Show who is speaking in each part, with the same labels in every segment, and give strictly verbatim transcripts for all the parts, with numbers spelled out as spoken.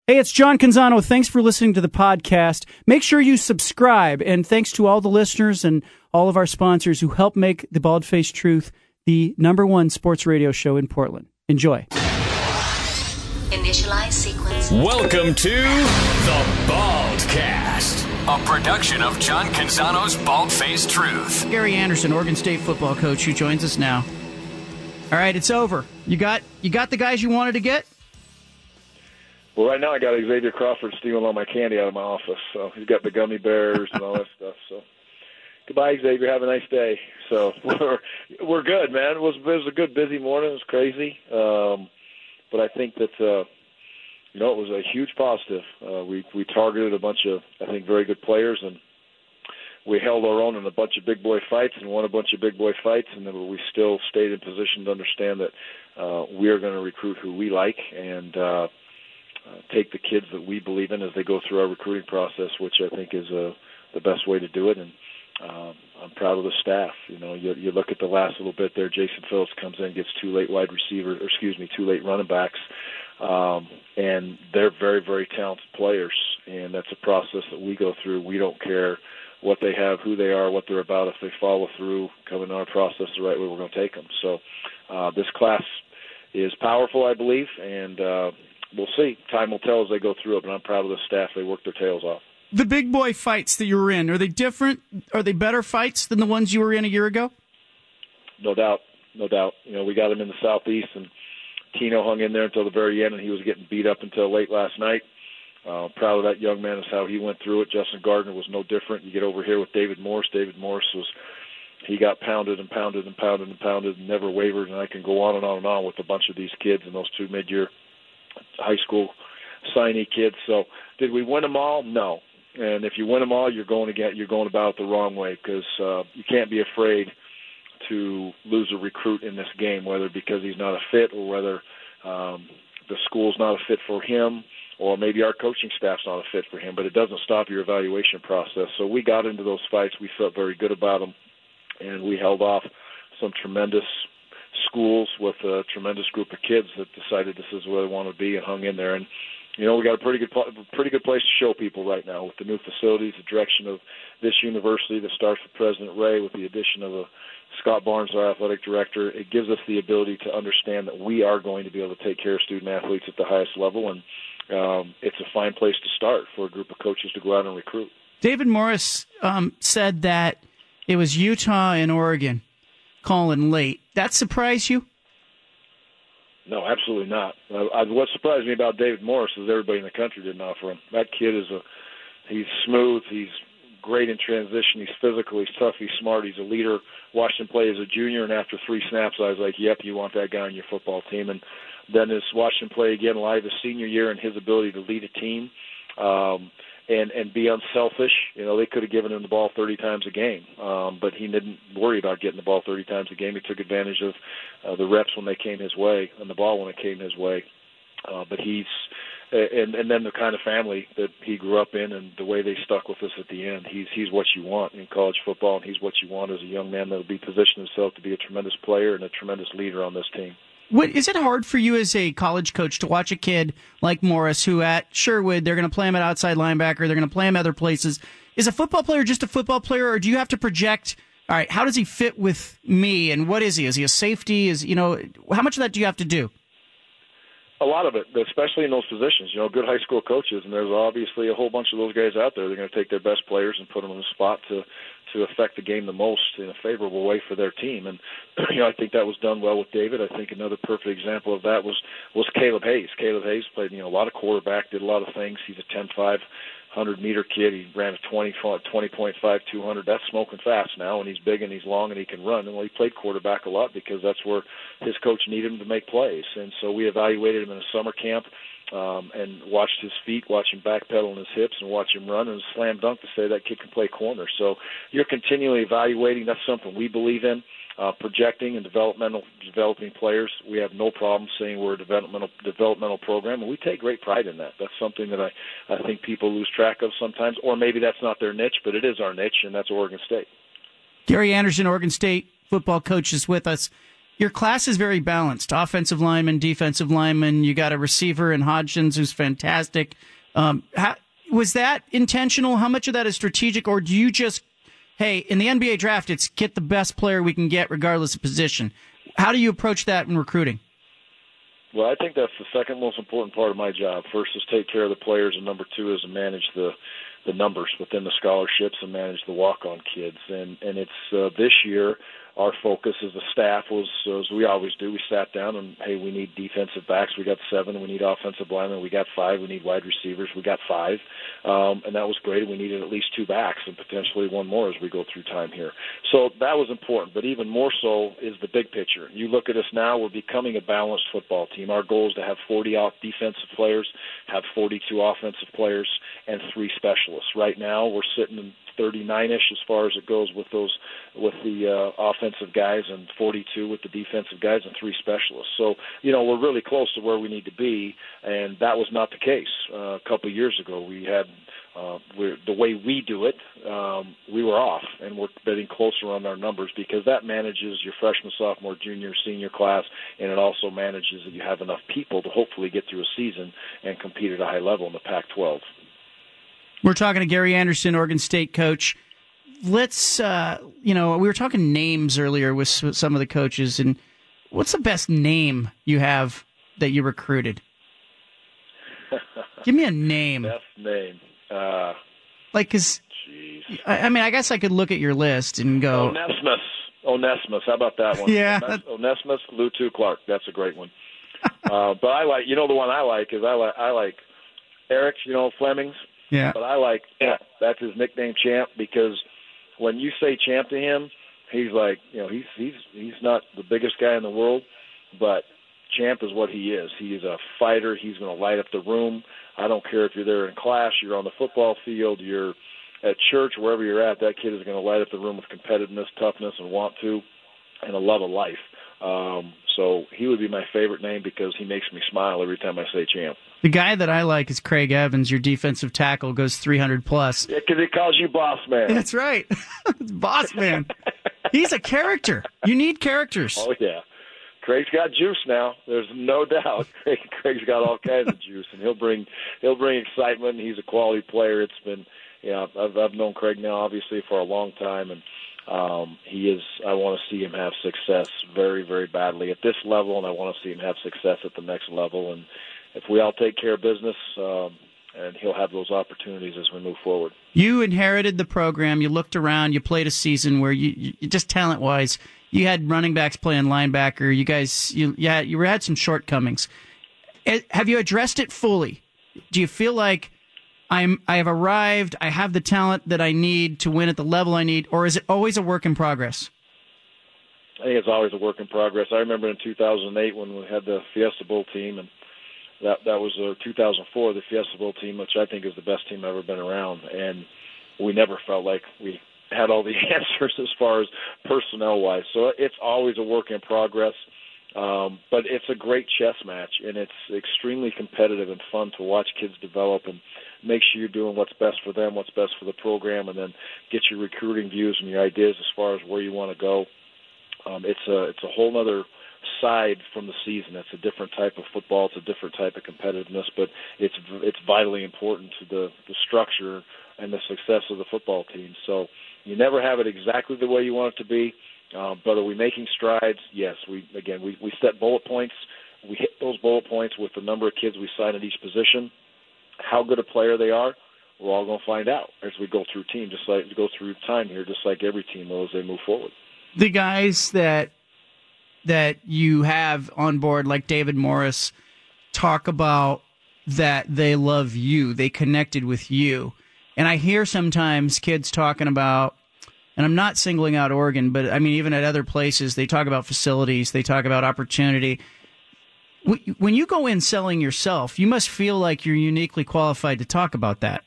Speaker 1: Hey, it's John Canzano. Thanks for listening to the podcast. Make sure you subscribe, and thanks to all the listeners and all of our sponsors who help make The Bald-Faced Truth the number one sports radio show in Portland. Enjoy.
Speaker 2: Initialize sequence.
Speaker 3: Welcome to The Baldcast, a production of John Canzano's Bald-Faced Truth.
Speaker 1: Gary Anderson, Oregon State football coach, who joins us now. All right, it's over. You got you got the guys you wanted to get?
Speaker 4: Well, right now I got Xavier Crawford stealing all my candy out of my office. So he's got the gummy bears and all that stuff. So goodbye, Xavier. Have a nice day. So we're we're good, man. It was it was a good busy morning. It was crazy, um, but I think that uh, you know it was a huge positive. Uh, we we targeted a bunch of I think very good players, and we held our own in a bunch of big boy fights and won a bunch of big boy fights, and then we still stayed in position to understand that uh, we are going to recruit who we like and. Uh, Uh, take the kids that we believe in as they go through our recruiting process, which I think is uh, the best way to do it. And um, I'm proud of the staff. You know, you, you look at the last little bit there. Jason Phillips comes in, gets two late wide receivers, or excuse me, two late running backs, um, and they're very, very talented players. And that's a process that we go through. We don't care what they have, who they are, what they're about. If they follow through, come in our process the right way, we're going to take them. So uh, this class is powerful, I believe, and uh, we'll see. Time will tell as they go through it, but I'm proud of the staff. They worked their tails off.
Speaker 1: The big boy fights that you were in, are they different? Are they better fights than the ones you were in a year ago?
Speaker 4: No doubt. No doubt. You know, we got him in the Southeast, and Tino hung in there until the very end, and he was getting beat up until late last night. Uh, proud of that young man is how he went through it. Justin Gardner was no different. You get over here with David Morris. David Morris was he got pounded and pounded and pounded and pounded and never wavered, and I can go on and on and on with a bunch of these kids and those two mid-year high school signee kids. So did we win them all? No. And if you win them all, you're going to get you're going about it the wrong way, because uh, you can't be afraid to lose a recruit in this game, whether because he's not a fit or whether um, the school's not a fit for him, or maybe our coaching staff's not a fit for him. But it doesn't stop your evaluation process. So we got into those fights. We felt very good about them, and we held off some tremendous schools with a tremendous group of kids that decided this is where they want to be and hung in there. And you know, we got a pretty good, pretty good place to show people right now with the new facilities, the direction of this university that starts with President Ray, with the addition of a Scott Barnes, our athletic director. It gives us the ability to understand that we are going to be able to take care of student athletes at the highest level, and um, it's a fine place to start for a group of coaches to go out and recruit. David Morris um, said that it was Utah and Oregon calling late. That surprised you? No, absolutely not. Uh, I, what surprised me about David Morris is everybody in the country didn't offer him. That kid is a, he's smooth, he's great in transition, he's physical, he's tough, he's smart, he's a leader. Watched him play as a junior, and after three snaps, I was like, yep, you want that guy on your football team. And then as watched him play again live his senior year and his ability to lead a team um, and, and be unselfish. You know, they could have given him the ball thirty times a game, um, but he didn't worry about getting the ball thirty times a game. He took advantage of uh, the reps when they came his way and the ball when it came his way. Uh, but he's and, and then the kind of family that he grew up in and the way they stuck with us at the end. He's he's what you want in college football, and he's what you want as a young man that will be positioned himself to be a tremendous player and a tremendous leader on this team. What, is it hard for you as a college coach to watch a kid like Morris, who at Sherwood, they're going to play him at outside linebacker, they're going to play him other places? Is a football player just a football player, or do you have to project, all right, how does he fit with me, and what is he? Is he a safety? Is, you know, how much of that do you have to do? A lot of it, especially in those positions. You know, good high school coaches, and there's obviously a whole bunch of those guys out there. They're going to take their best players and put them in the spot to to affect the game the most in a favorable way for their team. And you know, I think that was done well with David. I think another perfect example of that was was Caleb Hayes. Caleb Hayes played you know a lot of quarterback, did a lot of things. He's a ten five, one hundred meter kid. He ran a twenty point five, two hundred. That's smoking fast now, and he's big and he's long and he can run. And well, he played quarterback a lot because that's where his coach needed him to make plays. And so we evaluated him in a summer camp um, and watched his feet, watched him backpedal on his hips, and watched him run, and slam dunk to say that kid can play corner. So you're continually evaluating. That's something we believe in. Uh, projecting and developmental developing players, we have no problem saying we're a developmental developmental program, and we take great pride in that. That's something that I, I think people lose track of sometimes, or maybe that's not their niche, but it is our niche, and that's Oregon State. Gary Anderson, Oregon State football coach, is with us.
Speaker 1: your class is very balanced. Offensive lineman, defensive lineman. You got a receiver in Hodgins who's fantastic. Um, how, was that intentional? How much of that is strategic, or do you just, hey, in the N B A draft, it's get the best player we can get regardless of position? How do you approach that in recruiting?
Speaker 4: Well, I think that's the second most important part of my job. First is take care of the players, and number two is to manage the the numbers within the scholarships and manage the walk-on kids. And and it's uh, this year our focus as a staff was, as we always do, we sat down and, hey, we need defensive backs. We got seven. We need offensive linemen. We got five. We need wide receivers. We got five. Um, and that was great. We needed at least two backs and potentially one more as we go through time here. So that was important. But even more so is the big picture. You look at us now, we're becoming a balanced football team. Our goal is to have forty off defensive players, have forty-two offensive players, and three specialists. Right now we're sitting in thirty-nine-ish as far as it goes with those with the uh, offensive guys, and forty-two with the defensive guys, and three specialists. So, you know, we're really close to where we need to be, and that was not the case uh, a couple of years ago. We had uh, we're, the way we do it, um, we were off, and we're getting closer on our numbers because that manages your freshman, sophomore, junior, senior class, and it also manages that you have enough people to hopefully get through a season and compete at a high level in the Pac twelve.
Speaker 1: We're talking to Gary Anderson, Oregon State coach. Let's, uh, you know, we were talking names earlier with some of the coaches, and what's the best name you have that you recruited? Give me a name.
Speaker 4: Best name. Uh,
Speaker 1: like, because, I, I mean, I guess I could look at your list and go.
Speaker 4: Onesimus. Onesimus. How about that one?
Speaker 1: Yeah.
Speaker 4: Onesimus Lutu Clark. That's a great one. uh, but I like, you know, the one I like is I like, I like Eric, you know, Flemings.
Speaker 1: Yeah.
Speaker 4: But I like, yeah, that's his nickname, Champ, because when you say Champ to him, he's like, you know, he's he's he's not the biggest guy in the world, but Champ is what he is. He is a fighter. He's going to light up the room. I don't care if you're there in class, you're on the football field, you're at church, wherever you're at, that kid is going to light up the room with competitiveness, toughness, and want to, and a love of life. Um, so he would be my favorite name because he makes me smile every time I say Champ.
Speaker 1: The guy that I like is Craig Evans, your defensive tackle, goes three hundred plus.
Speaker 4: Yeah, because he calls you Boss Man.
Speaker 1: That's right. It's Boss Man. He's a character. You need characters.
Speaker 4: Oh, yeah. Craig's got juice now. There's no doubt. Craig, Craig's got all kinds of juice, and he'll bring he'll bring excitement. He's a quality player. It's been, you know, I've, I've known Craig now, obviously, for a long time, and um, he is. I want to see him have success very, very badly at this level, and I want to see him have success at the next level. And if we all take care of business, um, and he'll have those opportunities as we move forward.
Speaker 1: You inherited the program. You looked around. You played a season where you, you just talent-wise, you had running backs playing linebacker. You guys, you yeah, you had some shortcomings. Have you addressed it fully? Do you feel like I'm I have arrived, I have the talent that I need to win at the level I need, or is it always a work in progress?
Speaker 4: I think it's always a work in progress. I remember in two thousand eight when we had the Fiesta Bowl team, and that that was uh, two thousand four, the Fiesta Bowl team, which I think is the best team I've ever been around, and we never felt like we had all the answers as far as personnel-wise. So it's always a work in progress, um, but it's a great chess match, and it's extremely competitive and fun to watch kids develop and make sure you're doing what's best for them, what's best for the program, and then get your recruiting views and your ideas as far as where you want to go. Um, it's a it's a whole other side from the season. It's a different type of football. It's a different type of competitiveness, but it's it's vitally important to the, the structure and the success of the football team. So you never have it exactly the way you want it to be, uh, but are we making strides? Yes. We again we, we set bullet points. We hit those bullet points with the number of kids we sign at each position. How good a player they are, we're all going to find out as we go through team, just like go through time here, just like every team will as they move forward.
Speaker 1: The guys that that you have on board, like David Morris, talk about that they love you, they connected with you. And I hear sometimes kids talking about, and I'm not singling out Oregon, but I mean, even at other places, they talk about facilities, they talk about opportunity. When you go in selling yourself, you must feel like you're uniquely qualified to talk about that.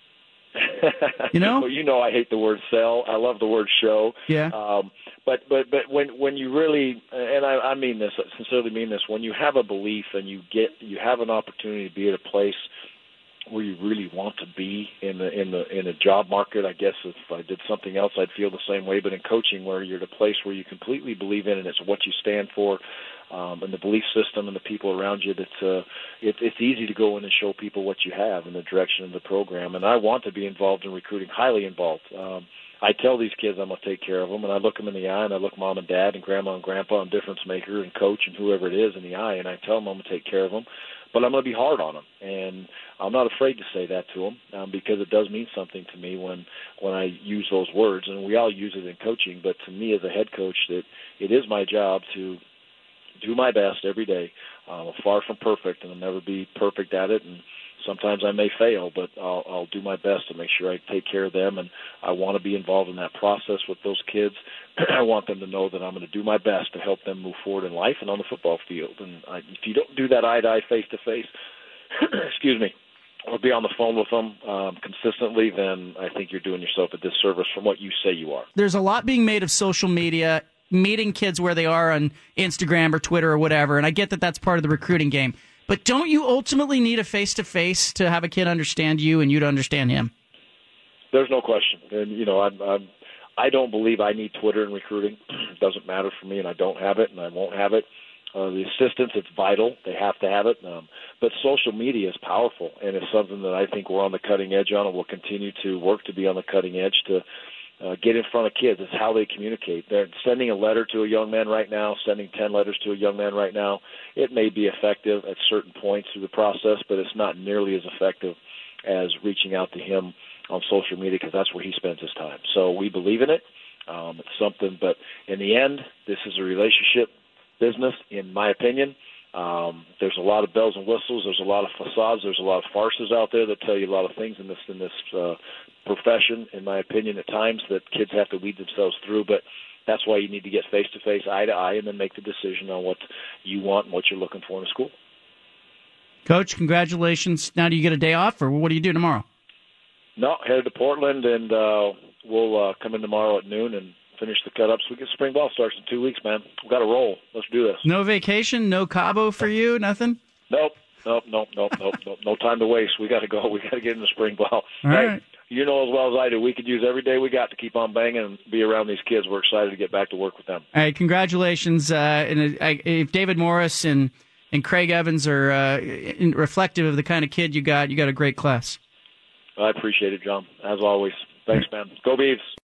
Speaker 1: You know?
Speaker 4: Well, you know I hate the word sell. I love the word show.
Speaker 1: Yeah.
Speaker 4: Um, but but but when when you really, and I, I mean this, I sincerely mean this, when you have a belief and you get you have an opportunity to be at a place where you really want to be in the in the in a job market. I guess if I did something else, I'd feel the same way. But in coaching, where you're at a place where you completely believe in it, it's what you stand for, um, and the belief system and the people around you. That uh, it, it's easy to go in and show people what you have in the direction of the program. And I want to be involved in recruiting, highly involved. Um, I tell these kids I'm going to take care of them, and I look them in the eye, and I look mom and dad and grandma and grandpa and difference maker and coach and whoever it is in the eye, and I tell them I'm going to take care of them. But I'm going to be hard on them, and I'm not afraid to say that to them um, because it does mean something to me when when I use those words. And we all use it in coaching, but to me as a head coach, that it is my job to do my best every day. Uh, I'm far from perfect, and I'll never be perfect at it, and sometimes I may fail, but I'll, I'll do my best to make sure I take care of them, and I want to be involved in that process with those kids. I want them to know that I'm going to do my best to help them move forward in life and on the football field. And I, if you don't do that eye-to-eye, face-to-face, excuse me, or be on the phone with them um, consistently, then I think you're doing yourself a disservice from what you say you are.
Speaker 1: There's a lot being made of social media, meeting kids where they are on Instagram or Twitter or whatever, and I get that that's part of the recruiting game. But don't you ultimately need a face-to-face to have a kid understand you and you to understand him?
Speaker 4: There's no question. And, you know, I'm, I'm, I don't believe I need Twitter in recruiting. It doesn't matter for me, and I don't have it, and I won't have it. Uh, the assistants, it's vital. They have to have it. Um, but social media is powerful, and it's something that I think we're on the cutting edge on, and we'll continue to work to be on the cutting edge to uh, get in front of kids. It's how they communicate. They're sending a letter to a young man right now, sending ten letters to a young man right now. It may be effective at certain points through the process, but it's not nearly as effective as reaching out to him on social media, because that's where he spends his time. So we believe in it. Um, it's something, but in the end, this is a relationship business, in my opinion. Um, there's a lot of bells and whistles. There's a lot of facades. There's a lot of farces out there that tell you a lot of things in this in this uh, profession, in my opinion, at times that kids have to weed themselves through. But that's why you need to get face-to-face, eye-to-eye, and then make the decision on what you want and what you're looking for in a school.
Speaker 1: Coach, congratulations. Now do you get a day off, or what do you do tomorrow?
Speaker 4: No, headed to Portland, and uh, we'll uh, come in tomorrow at noon and finish the cut-ups. We get spring ball starts in two weeks, man. We've got to roll. Let's do this.
Speaker 1: No vacation? No Cabo for you? Nothing?
Speaker 4: Nope. Nope, nope, nope, nope, nope. No time to waste. We got to go. We got to get into spring ball.
Speaker 1: All
Speaker 4: hey,
Speaker 1: right.
Speaker 4: You know as well as I do, we could use every day we got to keep on banging and be around these kids. We're excited to get back to work with them.
Speaker 1: All right, congratulations. Uh, and uh, if David Morris and, and Craig Evans are uh, in, reflective of the kind of kid you got, you got a great class.
Speaker 4: I appreciate it, John. As always. Thanks, man. Go Beavs.